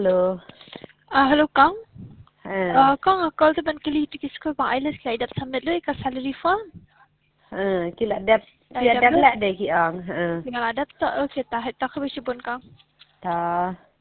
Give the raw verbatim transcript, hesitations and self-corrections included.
Halo. Uh, hello Kang. Ha. Uh, Kang, call tu ban kili tu kisko ba ailes lai dap sambil lu ka salary form. Ha, kila dap Lai kia dap dap lu. la de ki ang. Ha. Tinggal ada tak okay tak tak ke bisi pun Kang. Ta